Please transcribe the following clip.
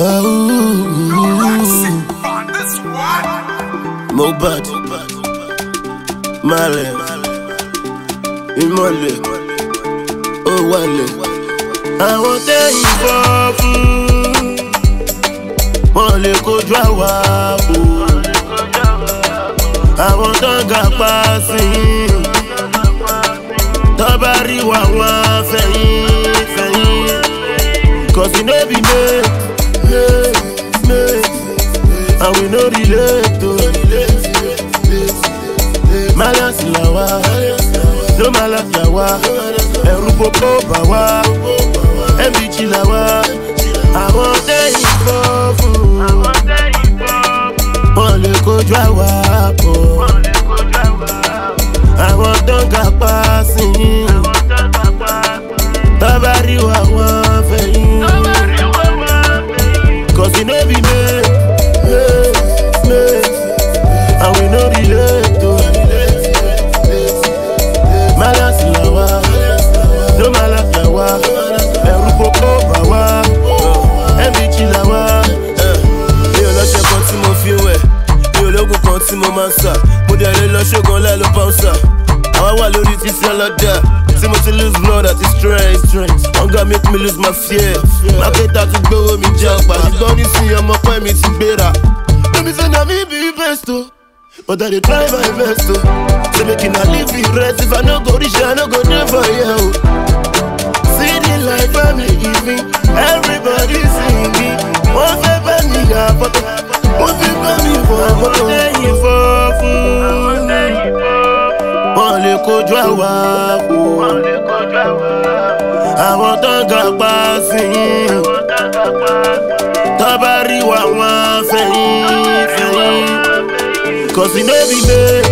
Mohbad, Marley, Imole, Owale. Àwọn tẹ́ ìbọn fún wọn lè kojú àwa o. Àwọn tó ń ga pa sí tó bá rí wa wọn fẹ̀yìn fẹ̀yìn. Cause we no be made, and we no relate to. Malas la wa, no malas la wa. Ẹ̀rù popo bà wá, ẹ̀mí la wa. Àwọn tẹ́ ìbọn fún wọn lè kojú àwa pọ̀. Àwọn tó ń ga pa sí tó bá rí wa wọn fẹ̀yìn. Cause we no be made, and we no relate to. Malas la wa, no malas la wa. Ẹ̀rù popo bà wá, ẹ̀mí la wa. Mi ò lọ ṣe kan tí mo fi wẹ̀, mi ò lóògùn kan tí mo máa ń sà. Mo dẹ̀ lè lọ ṣògùn láì ló bouncer. Àwa wà lórí títí ọlọ́dà, tí mo ti lose blood àti strength. Hunger make me lose my fear. Mákẹ́tà tún gbówó mi jẹ́ ọ̀pá. Ṣùgbọ́n nísìnyí ọmọ pẹ́ mi ti gbéra. Baby say na me be best o, but I dey try my best o. Say make una leave the rest, if I no go reach I no go dey for here o. See the life family give me, everybody singing. Wọ́n fẹ́ bá mi yà fọ́tò, wọ́n fẹ́ bá mi fọ́ fọ́tò. Lẹ́yìn fọ́ fún wọ́n lè kojú àwa kù. Àwọn tó ń ga pa sí tó bá rí wa wọn fẹ̀yìn fẹ̀yìn. Cause we no be made,